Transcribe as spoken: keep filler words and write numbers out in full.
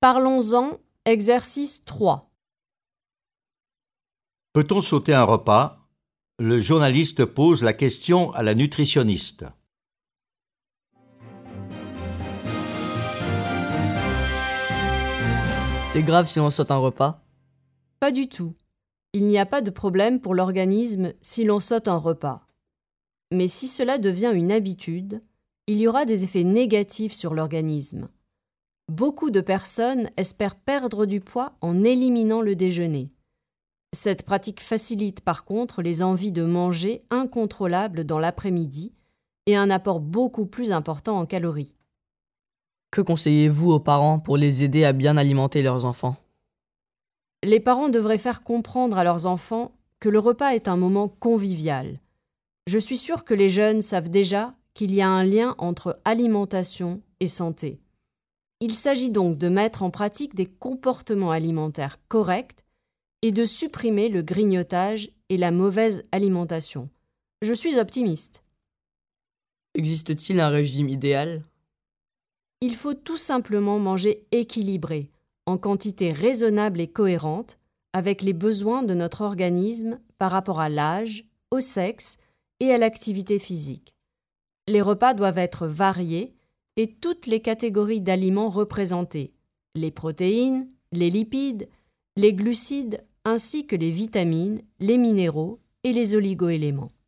Parlons-en, exercice trois. Peut-on sauter un repas? Le journaliste pose la question à la nutritionniste. C'est grave si l'on saute un repas? Pas du tout. Il n'y a pas de problème pour l'organisme si l'on saute un repas. Mais si cela devient une habitude, il y aura des effets négatifs sur l'organisme. Beaucoup de personnes espèrent perdre du poids en éliminant le déjeuner. Cette pratique facilite par contre les envies de manger incontrôlables dans l'après-midi et un apport beaucoup plus important en calories. Que conseillez-vous aux parents pour les aider à bien alimenter leurs enfants? Les parents devraient faire comprendre à leurs enfants que le repas est un moment convivial. Je suis sûre que les jeunes savent déjà qu'il y a un lien entre alimentation et santé. Il s'agit donc de mettre en pratique des comportements alimentaires corrects et de supprimer le grignotage et la mauvaise alimentation. Je suis optimiste. Existe-t-il un régime idéal? Il faut tout simplement manger équilibré, en quantité raisonnable et cohérente, avec les besoins de notre organisme par rapport à l'âge, au sexe et à l'activité physique. Les repas doivent être variés et toutes les catégories d'aliments représentées, les protéines, les lipides, les glucides, ainsi que les vitamines, les minéraux et les oligo-éléments.